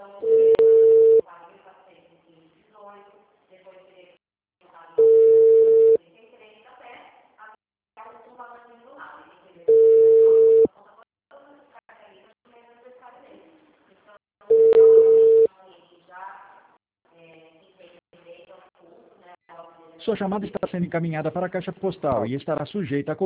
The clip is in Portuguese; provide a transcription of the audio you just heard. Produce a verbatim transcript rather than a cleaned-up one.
Sua chamada está sendo encaminhada para a caixa postal e estará sujeita a